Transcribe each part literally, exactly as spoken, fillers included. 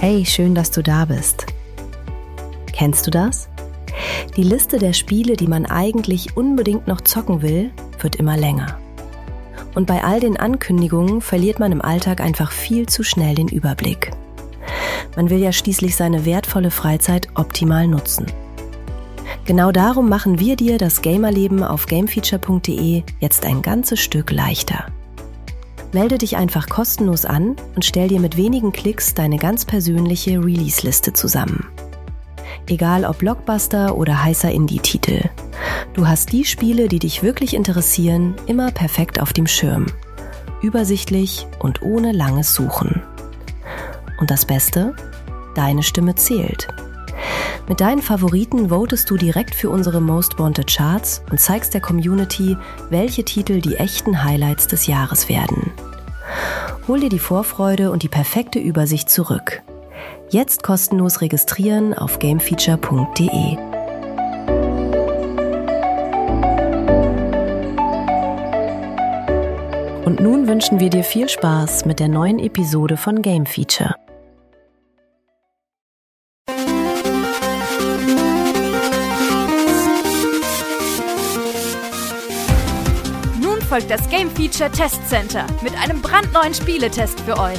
Hey, schön, dass du da bist. Kennst du das? Die Liste der Spiele, die man eigentlich unbedingt noch zocken will, wird immer länger. Und bei all den Ankündigungen verliert man im Alltag einfach viel zu schnell den Überblick. Man will ja schließlich seine wertvolle Freizeit optimal nutzen. Genau darum machen wir dir das Gamerleben auf gamefeature punkt de jetzt ein ganzes Stück leichter. Melde dich einfach kostenlos an und stell dir mit wenigen Klicks deine ganz persönliche Release-Liste zusammen. Egal ob Blockbuster oder heißer Indie-Titel. Du hast die Spiele, die dich wirklich interessieren, immer perfekt auf dem Schirm. Übersichtlich und ohne langes Suchen. Und das Beste? Deine Stimme zählt. Mit deinen Favoriten votest du direkt für unsere Most Wanted Charts und zeigst der Community, welche Titel die echten Highlights des Jahres werden. Hol dir die Vorfreude und die perfekte Übersicht zurück. Jetzt kostenlos registrieren auf gamefeature punkt de. Und nun wünschen wir dir viel Spaß mit der neuen Episode von Game Feature. Folgt das Game Feature Test Center mit einem brandneuen Spieletest für euch.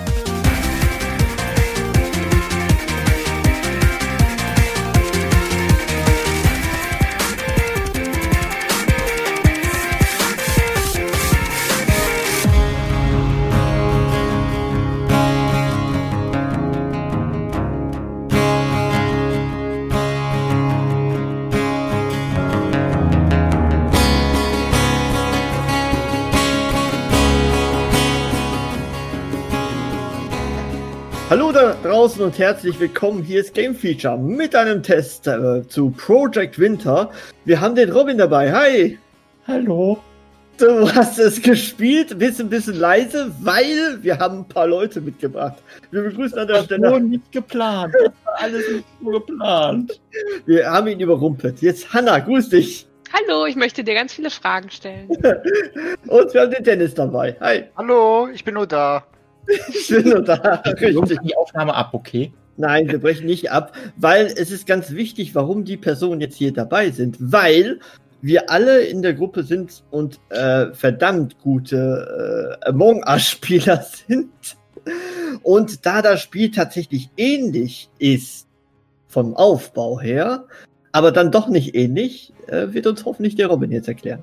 Hallo da draußen und herzlich willkommen. Hier ist Game Feature mit einem Test äh, zu Project Winter. Wir haben den Robin dabei. Hi. Hallo. Du hast es gespielt, bist ein bisschen leise, weil wir haben ein paar Leute mitgebracht. Wir begrüßen an der Stelle. Das war nicht geplant. Das war alles nicht so geplant. Wir haben ihn überrumpelt. Jetzt Hanna, grüß dich. Hallo, ich möchte dir ganz viele Fragen stellen. Und wir haben den Dennis dabei. Hi. Hallo, ich bin nur da. Ich bin nur da. Wir brechen die Aufnahme ab, okay? Nein, wir brechen nicht ab, weil es ist ganz wichtig, warum die Personen jetzt hier dabei sind. Weil wir alle in der Gruppe sind und äh, verdammt gute äh, Among Us-Spieler sind. Und da das Spiel tatsächlich ähnlich ist vom Aufbau her, aber dann doch nicht ähnlich, äh, wird uns hoffentlich der Robin jetzt erklären.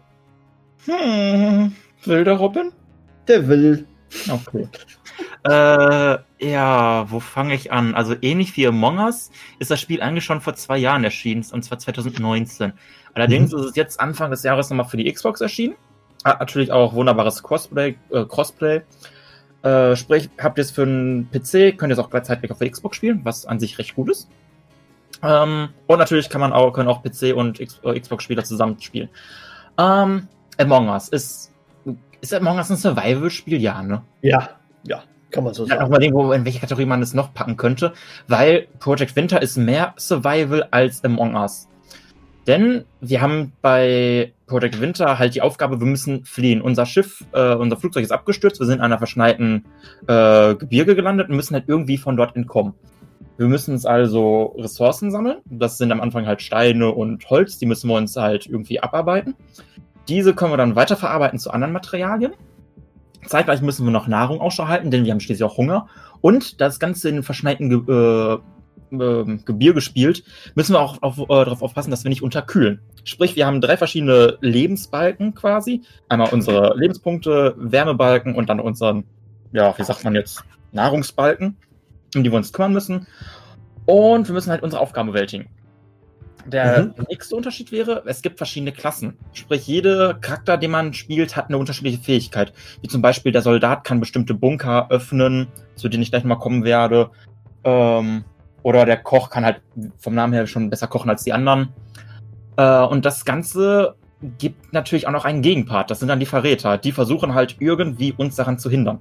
Hm, will der Robin? Der will. Okay. äh, ja, wo fange ich an? Also ähnlich wie Among Us ist das Spiel eigentlich schon vor zwei Jahren erschienen, und zwar zwanzig neunzehn. Allerdings mhm. ist es jetzt Anfang des Jahres nochmal für die Xbox erschienen. Hat natürlich auch wunderbares Crossplay. Äh, Crossplay. Äh, sprich, habt ihr es für einen P C, könnt ihr es auch gleichzeitig auf der Xbox spielen, was an sich recht gut ist. Ähm, und natürlich kann man auch, können auch P C und X- äh, Xbox-Spieler zusammen spielen. Ähm, Among Us ist Ist Among Us ein Survival-Spiel? Ja, ne? Ja, ja, kann man so sagen. Ja, auch mal irgendwo, in welche Kategorie man es noch packen könnte, weil Project Winter ist mehr Survival als Among Us. Denn wir haben bei Project Winter halt die Aufgabe, wir müssen fliehen. Unser Schiff, äh, unser Flugzeug ist abgestürzt, wir sind in einer verschneiten äh, Gebirge gelandet und müssen halt irgendwie von dort entkommen. Wir müssen uns also Ressourcen sammeln. Das sind am Anfang halt Steine und Holz, die müssen wir uns halt irgendwie abarbeiten. Diese können wir dann weiterverarbeiten zu anderen Materialien. Zeitgleich müssen wir noch Nahrung Ausschau halten, denn wir haben schließlich auch Hunger. Und das Ganze in den verschneiten Ge- äh, äh, Gebirge spielt, müssen wir auch auf, äh, darauf aufpassen, dass wir nicht unterkühlen. Sprich, wir haben drei verschiedene Lebensbalken quasi. Einmal unsere Lebenspunkte, Wärmebalken und dann unseren, ja, wie sagt man jetzt, Nahrungsbalken, um die wir uns kümmern müssen. Und wir müssen halt unsere Aufgaben bewältigen. Der mhm. nächste Unterschied wäre, es gibt verschiedene Klassen. Sprich, jeder Charakter, den man spielt, hat eine unterschiedliche Fähigkeit. Wie zum Beispiel der Soldat kann bestimmte Bunker öffnen, zu denen ich gleich mal kommen werde. Ähm, oder der Koch kann halt vom Namen her schon besser kochen als die anderen. Äh, und das Ganze gibt natürlich auch noch einen Gegenpart. Das sind dann die Verräter. Die versuchen halt irgendwie uns daran zu hindern.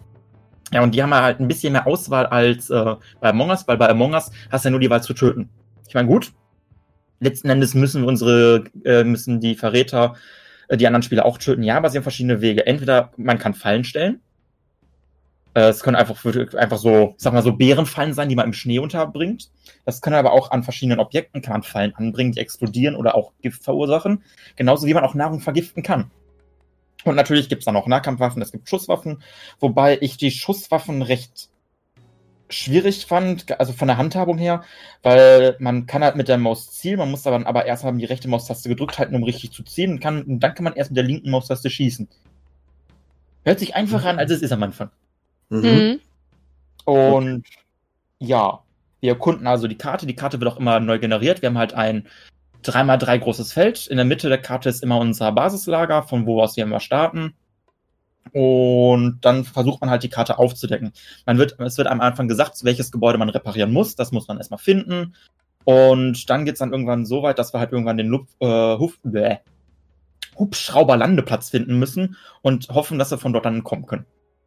Ja, und die haben halt ein bisschen mehr Auswahl als äh, bei Among Us, weil bei Among Us hast du ja nur die Wahl zu töten. Ich meine, gut. Letzten Endes müssen wir unsere, äh, müssen die Verräter äh, die anderen Spieler auch töten. Ja, aber sie haben verschiedene Wege. Entweder man kann Fallen stellen, Äh, es können einfach, einfach so, ich sag mal so Bärenfallen sein, die man im Schnee unterbringt. Das können aber auch an verschiedenen Objekten, kann man Fallen anbringen, die explodieren oder auch Gift verursachen. Genauso wie man auch Nahrung vergiften kann. Und natürlich gibt es dann auch Nahkampfwaffen, es gibt Schusswaffen, wobei ich die Schusswaffen recht schwierig fand, also von der Handhabung her, weil man kann halt mit der Maus zielen, man muss dann aber erst mal die rechte Maustaste gedrückt halten, um richtig zu zielen, und, kann, und dann kann man erst mit der linken Maustaste schießen. Hört sich einfacher an, als es ist am Anfang. Mhm. Mhm. Und ja, wir erkunden also die Karte. Die Karte wird auch immer neu generiert. Wir haben halt ein drei mal drei großes Feld. In der Mitte der Karte ist immer unser Basislager, von wo aus wir immer starten. Und dann versucht man halt die Karte aufzudecken. Man wird, es wird am Anfang gesagt, welches Gebäude man reparieren muss. Das muss man erstmal finden. Und dann geht es dann irgendwann so weit, dass wir halt irgendwann den Luft, äh, Huf, bäh, Hubschrauber-Landeplatz finden müssen und hoffen, dass wir von dort dann kommen können.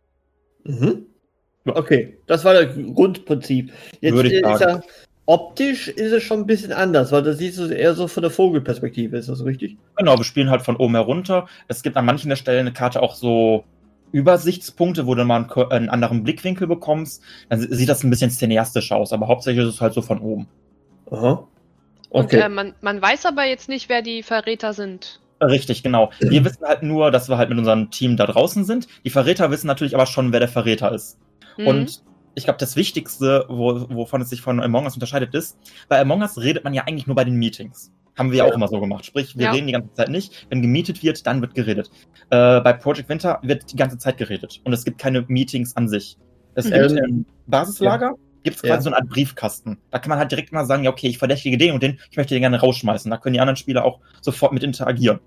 Mhm. Okay, das war das Grundprinzip. Jetzt Würde ich ist sagen. er, optisch ist es schon ein bisschen anders, weil das siehst du eher so von der Vogelperspektive, ist das richtig? Genau, wir spielen halt von oben herunter. Es gibt an manchen der Stellen eine Karte auch so Übersichtspunkte, wo du mal einen, einen anderen Blickwinkel bekommst. Dann sieht das ein bisschen cineastisch aus, aber hauptsächlich ist es halt so von oben. Aha. Und Okay. äh, man, man weiß aber jetzt nicht, wer die Verräter sind. Richtig, genau. Wir wissen halt nur, dass wir halt mit unserem Team da draußen sind. Die Verräter wissen natürlich aber schon, wer der Verräter ist. Mhm. Und ich glaube, das Wichtigste, wo, wovon es sich von Among Us unterscheidet, ist, bei Among Us redet man ja eigentlich nur bei den Meetings. Haben wir ja, Ja. auch immer so gemacht. Sprich, wir Ja. reden die ganze Zeit nicht. Wenn gemietet wird, dann wird geredet. Äh, bei Project Winter wird die ganze Zeit geredet. Und es gibt keine Meetings an sich. Es Mhm. gibt im Basislager, gibt es quasi Ja. so eine Art Briefkasten. Da kann man halt direkt mal sagen, ja, okay, ich verdächtige den und den, ich möchte den gerne rausschmeißen. Da können die anderen Spieler auch sofort mit interagieren.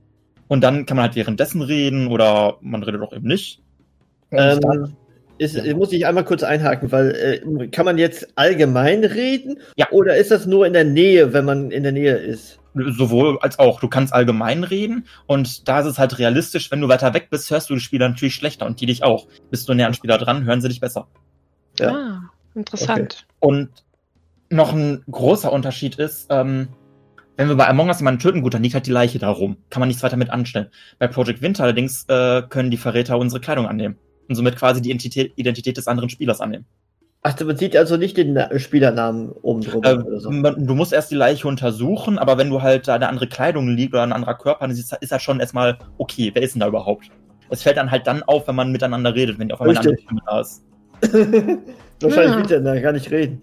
Und dann kann man halt währenddessen reden oder man redet auch eben nicht. Und dann- Ähm, ist, Ja. muss ich einmal kurz einhaken, weil äh, kann man jetzt allgemein reden? Ja. Oder ist das nur in der Nähe, wenn man in der Nähe ist? Sowohl als auch. Du kannst allgemein reden und da ist es halt realistisch, wenn du weiter weg bist, hörst du die Spieler natürlich schlechter und die dich auch. Bist du näher an Spieler dran, hören sie dich besser. Ja. Ah, interessant. Und noch ein großer Unterschied ist, ähm, wenn wir bei Among Us jemanden töten, gut, dann liegt halt die Leiche da rum. Kann man nichts weiter mit anstellen. Bei Project Winter allerdings äh, können die Verräter unsere Kleidung annehmen und somit quasi die Identität, Identität des anderen Spielers annehmen. Ach, man sieht also nicht den Na- Spielernamen oben drüber Äh, oder so. man- Du musst erst die Leiche untersuchen, aber wenn du halt da eine andere Kleidung liegt oder ein anderer Körper, dann ist ist halt schon erstmal okay, wer ist denn da überhaupt? Es fällt dann halt dann auf, wenn man miteinander redet, wenn die auf einmal eine andere Richtig. Stimme da ist. Wahrscheinlich Ja. wird er da gar nicht reden.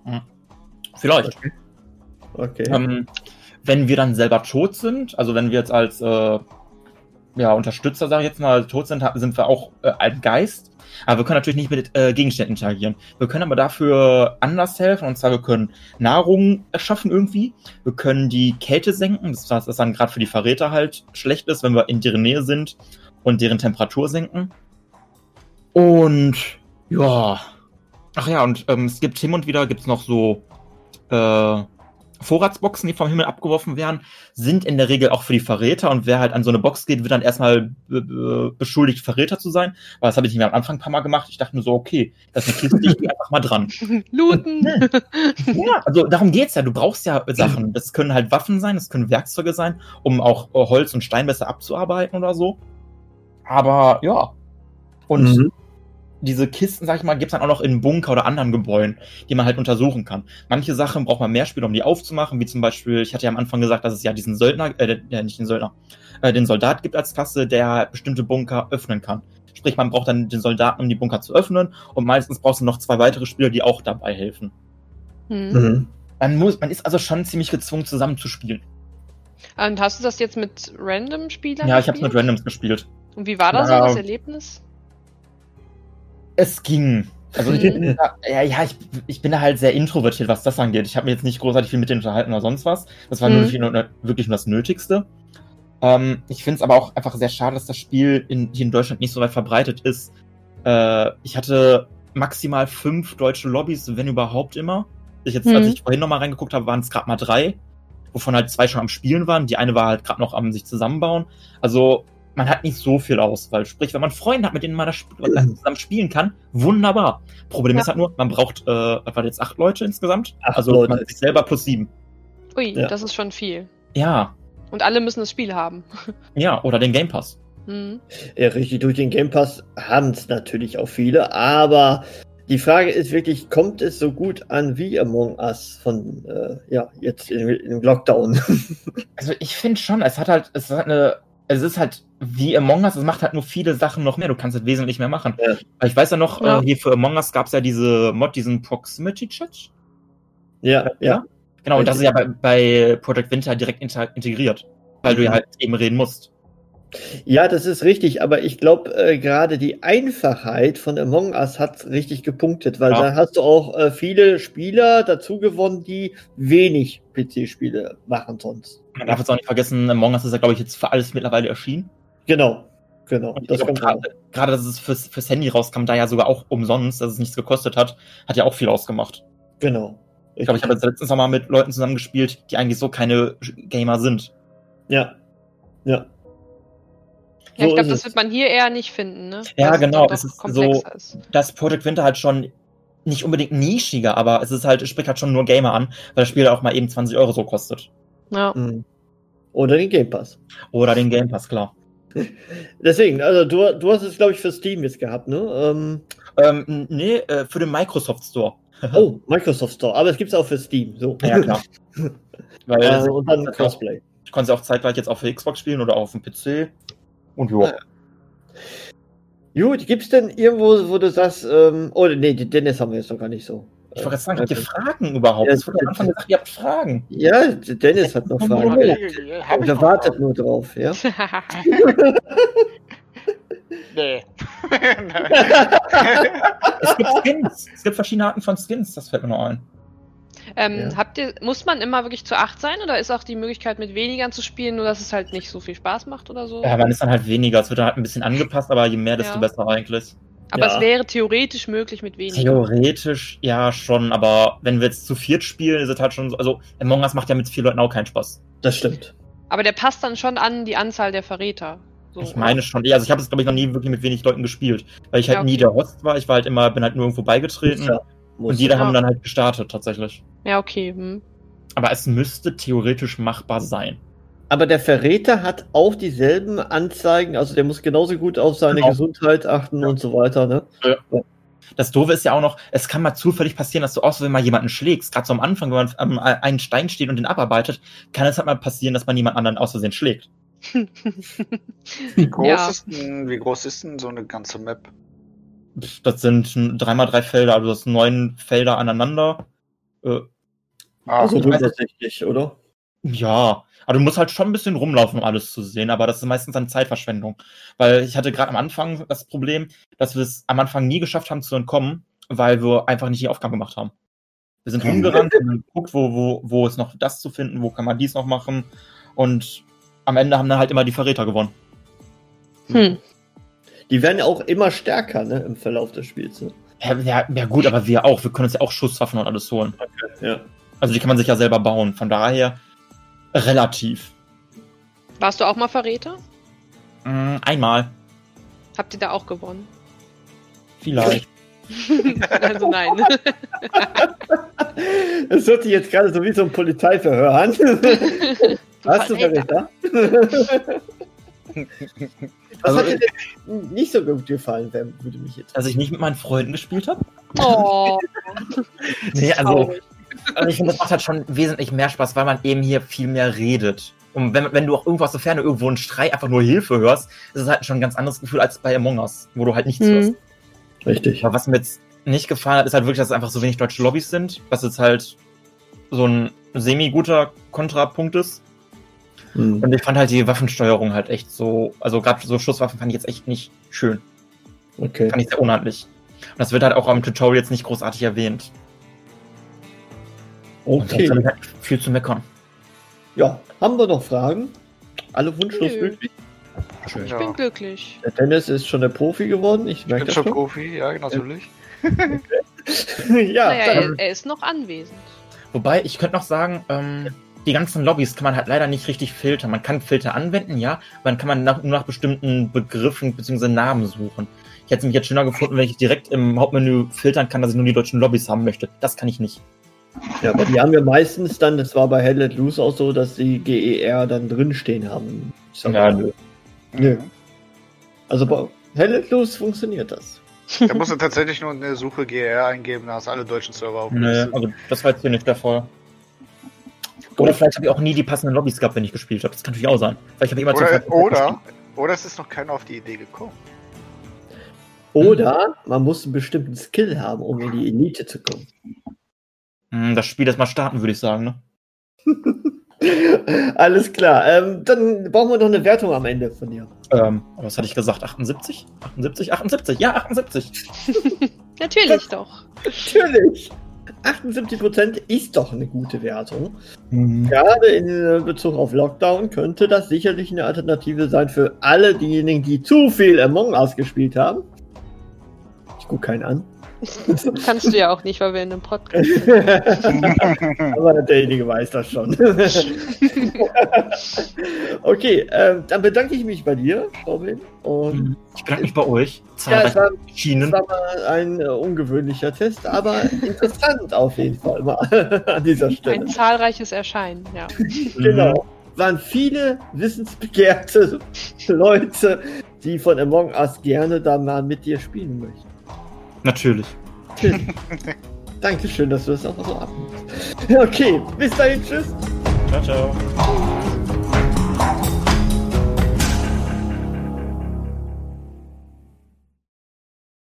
Vielleicht. Okay. Ähm, wenn wir dann selber tot sind, also wenn wir jetzt als äh, ja, Unterstützer, sage ich jetzt mal, tot sind, ha- sind wir auch äh, ein Geist. Aber wir können natürlich nicht mit äh, Gegenständen interagieren. Wir können aber dafür anders helfen. Und zwar, wir können Nahrung erschaffen irgendwie. Wir können die Kälte senken. Das, was das dann gerade für die Verräter halt schlecht ist, wenn wir in deren Nähe sind und deren Temperatur senken. Und ja. Ach ja, und ähm, es gibt hin und wieder gibt's noch so äh, Vorratsboxen, die vom Himmel abgeworfen werden, sind in der Regel auch für die Verräter. Und wer halt an so eine Box geht, wird dann erstmal be- be- beschuldigt, Verräter zu sein. Aber das habe ich nicht mehr am Anfang ein paar Mal gemacht. Ich dachte mir so, okay, das ist eine Kiste, ich gehe einfach mal dran. Looten. Ja, also darum geht's ja. Du brauchst ja Sachen. Das können halt Waffen sein, das können Werkzeuge sein, um auch äh, Holz und Stein besser abzuarbeiten oder so. Aber ja. Und Mhm. diese Kisten, sag ich mal, gibt's dann auch noch in Bunker oder anderen Gebäuden, die man halt untersuchen kann. Manche Sachen braucht man mehr Spieler, um die aufzumachen, wie zum Beispiel, ich hatte ja am Anfang gesagt, dass es ja diesen Söldner, äh, ja, nicht den Söldner, äh, den Soldat gibt als Klasse, der bestimmte Bunker öffnen kann. Sprich, man braucht dann den Soldaten, um die Bunker zu öffnen, und meistens brauchst du noch zwei weitere Spieler, die auch dabei helfen. Hm. Mhm. Man muss, man ist also schon ziemlich gezwungen, zusammen zu spielen. Und hast du das jetzt mit Random-Spielern Ja, ich habe gespielt? mit Randoms gespielt. Und wie war da Ja. so das Erlebnis? Es ging. Also ich, Mhm. ja, ja, ich, ich bin da halt sehr introvertiert, was das angeht. Ich habe mir jetzt nicht großartig viel mit denen unterhalten oder sonst was. Das war Mhm. nur, nur, wirklich nur das Nötigste. Ähm, ich finde es aber auch einfach sehr schade, dass das Spiel in, hier in Deutschland nicht so weit verbreitet ist. Äh, ich hatte maximal fünf deutsche Lobbys, wenn überhaupt immer. Ich jetzt, Mhm. als ich vorhin nochmal reingeguckt habe, waren es gerade mal drei, wovon halt zwei schon am Spielen waren. Die eine war halt gerade noch am sich zusammenbauen. Also man hat nicht so viel Auswahl. Sprich, wenn man Freunde hat, mit denen man das Sp- zusammen spielen kann, wunderbar. Problem Ja. ist halt nur, man braucht, äh, was war jetzt, acht Leute insgesamt? Acht also Leute. man sich selber plus sieben. Ui, Ja. das ist schon viel. Ja, Und alle müssen das Spiel haben. ja, oder den Game Pass. Mhm. Ja, richtig, durch den Game Pass haben es natürlich auch viele, aber die Frage ist wirklich, kommt es so gut an wie Among Us von, äh, ja, jetzt im, im Lockdown? Also ich finde schon, es hat halt, es hat eine, es ist halt wie Among Us, es macht halt nur viele Sachen noch mehr, du kannst halt wesentlich mehr machen. Ja. Weil ich weiß ja noch, Ja. Äh, hier für Among Us gab es ja diese Mod, diesen Proximity-Chat. Ja, ja. Genau, und das ist ja bei, bei Project Winter direkt inter- integriert, weil Mhm. du ja halt eben reden musst. Ja, das ist richtig, aber ich glaube, äh, gerade die Einfachheit von Among Us hat richtig gepunktet, weil Ja. da hast du auch äh, viele Spieler dazu gewonnen, die wenig P C-Spiele machen sonst. Man darf jetzt auch nicht vergessen, Among Us ist ja, glaube ich, jetzt für alles mittlerweile erschienen. Genau, genau. Und Das auch kommt auch. gerade, gerade, dass es fürs, fürs Handy rauskam, da ja sogar auch umsonst, dass es nichts gekostet hat, hat ja auch viel ausgemacht. Genau. Ich glaube, ich habe jetzt letztens noch mal mit Leuten zusammengespielt, die eigentlich so keine Gamer sind. Ja, ja. Ja, ich So glaube, ist das es. wird man hier eher nicht finden, ne? Ja, Weil genau, dann es doch ist komplexer so- ist. Dass Project Winter halt schon nicht unbedingt nischiger, aber es ist halt, es spricht halt schon nur Gamer an, weil das Spiel auch mal eben zwanzig Euro so kostet. Ja. Mhm. Oder den Game Pass. Oder den Game Pass, klar. Deswegen, also du, du hast es, glaube ich, für Steam jetzt gehabt, ne? Ähm, Ähm, n- nee, äh, für den Microsoft Store. oh, Microsoft Store, aber es gibt es auch für Steam. So. Ja, klar. Weil äh, und dann das- Crossplay. ich konnte sie auch zeitgleich jetzt auf der Xbox spielen oder auf dem P C. Und jo. Ja. Gut, gibt's denn irgendwo, wo du sagst, ähm, oh nee, die Dennis haben wir jetzt noch gar nicht so. Ich wollte gerade sagen, Äh, habt ihr Fragen überhaupt? Ja, Es wurde am Anfang gesagt, ihr habt Fragen. Ja, Dennis hat noch Fragen. Hab ich. Hab ich Der noch wartet was? nur drauf, ja? Nee. Es gibt Skins. Es gibt verschiedene Arten von Skins, das fällt mir noch ein. ähm, Ja. habt ihr, muss man immer wirklich zu acht sein oder ist auch die Möglichkeit mit wenigern zu spielen, nur dass es halt nicht so viel Spaß macht oder so? Ja, man ist dann halt weniger. Es wird dann halt ein bisschen angepasst, aber je mehr, desto Ja. besser eigentlich. Aber Ja. es wäre theoretisch möglich mit weniger. Theoretisch ja schon, aber wenn wir jetzt zu viert spielen, ist es halt schon so. Also, Among Us macht ja mit vier Leuten auch keinen Spaß. Das stimmt. Aber der passt dann schon an die Anzahl der Verräter. So, Ich meine schon. Ja, also ich habe es, glaube ich, noch nie wirklich mit wenig Leuten gespielt. Weil ich halt Ja, okay. nie der Host war. Ich war halt immer, bin halt nur irgendwo beigetreten. Ja, muss Und jeder ja. haben dann halt gestartet, tatsächlich. Ja, okay. Hm. Aber es müsste theoretisch machbar sein. Aber der Verräter hat auch dieselben Anzeigen, also der muss genauso gut auf seine Genau. Gesundheit achten und so weiter, ne? Das Doofe ist ja auch noch, es kann mal zufällig passieren, dass du auch so, wenn mal jemanden schlägst, gerade so am Anfang, wenn man am einen Stein steht und den abarbeitet, kann es halt mal passieren, dass man jemand anderen aus Versehen schlägt. Wie groß, Ja. ist denn, wie groß ist denn so eine ganze Map? Das sind drei mal drei Felder, also das sind neun Felder aneinander. Äh, Ah, Also ich weiß- tatsächlich, oder? ja, aber du musst halt schon ein bisschen rumlaufen, um alles zu sehen, aber das ist meistens dann Zeitverschwendung. Weil ich hatte gerade am Anfang das Problem, dass wir es am Anfang nie geschafft haben zu entkommen, weil wir einfach nicht die Aufgabe gemacht haben. Wir sind rumgerannt und haben geguckt, wo, wo, wo ist noch das zu finden, wo kann man dies noch machen. Und am Ende haben dann halt immer die Verräter gewonnen. Hm. Die werden ja auch immer stärker, ne, im Verlauf des Spiels. Ne? Ja, ja, ja gut, aber wir auch. Wir können uns ja auch Schusswaffen und alles holen. Ja. Also die kann man sich ja selber bauen. Von daher relativ. Warst du auch mal Verräter? Mm, einmal. Habt ihr da auch gewonnen? Vielleicht. Also nein. Es hört sich jetzt gerade so wie so ein Polizeiverhör an. Hast du Verräter? Was Also, hat dir denn nicht so gut gefallen, wer würde mich jetzt. dass ich nicht mit meinen Freunden gespielt habe? Oh. Nee, also, Traurig. also ich finde, das macht halt schon wesentlich mehr Spaß, weil man eben hier viel mehr redet. Und wenn, wenn du auch irgendwo aus der Ferne irgendwo einen Schrei einfach nur Hilfe hörst, ist es halt schon ein ganz anderes Gefühl als bei Among Us, wo du halt nichts Hm. hörst. Richtig. Aber was mir jetzt nicht gefallen hat, ist halt wirklich, dass es einfach so wenig deutsche Lobbys sind, was jetzt halt so ein semi-guter Kontrapunkt ist. Hm. Und ich fand halt die Waffensteuerung halt echt so, also gerade so Schusswaffen fand ich jetzt echt nicht schön. Okay. Fand ich sehr unhandlich. Und das wird halt auch am Tutorial jetzt nicht großartig erwähnt. Und Okay. sonst hab ich halt viel zu meckern. Ja, haben wir noch Fragen? Alle wunschlos Nö. glücklich? Schön. Ich Ja. bin glücklich. Der Dennis ist schon der Profi geworden. Ich Ich merke bin das schon schon. Profi, ja, natürlich. ja, naja, dann, er, er ist noch anwesend. Wobei, ich könnte noch sagen, ähm, die ganzen Lobbys kann man halt leider nicht richtig filtern. Man kann Filter anwenden, ja, aber dann kann man nach, nur nach bestimmten Begriffen bzw. Namen suchen. Ich hätte es mich jetzt schöner gefunden, wenn ich direkt im Hauptmenü filtern kann, dass ich nur die deutschen Lobbys haben möchte. Das kann ich nicht. ja, aber die haben ja meistens dann, das war bei Hell Let Loose auch so, dass die G E R dann drinstehen haben. Ich sag Ja, mal, nö. Nö. Also bei Helletlust funktioniert das. Da musst du tatsächlich nur eine Suche G R eingeben, da hast du alle deutschen Server Nee, aufgelistet. also das war jetzt hier nicht der Fall. Oder vielleicht habe ich auch nie die passenden Lobbys gehabt, wenn ich gespielt habe. Das kann natürlich auch sein. Vielleicht habe ich immer zur Oder, Zeit oder, oder es ist noch keiner auf die Idee gekommen. Oder man muss einen bestimmten Skill haben, um in die Elite zu kommen. Hm, das Spiel erst mal starten, würde ich sagen, ne? Alles klar. Ähm, dann brauchen wir noch eine Wertung am Ende von dir. Ähm, was hatte ich gesagt? achtundsiebzig? achtundsiebzig? achtundsiebzig? Ja, achtundsiebzig. Natürlich doch. Natürlich. achtundsiebzig Prozent ist doch eine gute Wertung. Mhm. Gerade in Bezug auf Lockdown könnte das sicherlich eine Alternative sein für alle diejenigen, die zu viel Among Us gespielt haben. Ich gucke keinen an. Kannst du ja auch nicht, weil wir in einem Podcast sind. Aber derjenige weiß das schon. Okay, ähm, dann bedanke ich mich bei dir, Robin. Und Ich bedanke mich bei euch. ja, es Zahlreiche war, es Schienen. war mal ein äh, ungewöhnlicher Test, aber interessant auf jeden Fall mal an dieser Stelle. Ein zahlreiches Erscheinen, ja. Genau. Waren viele wissensbegehrte Leute, die von Among Us gerne da mal mit dir spielen möchten. Natürlich. Dankeschön, dass du das auch so abnimmst. Okay, bis dahin, tschüss. Ciao, ciao.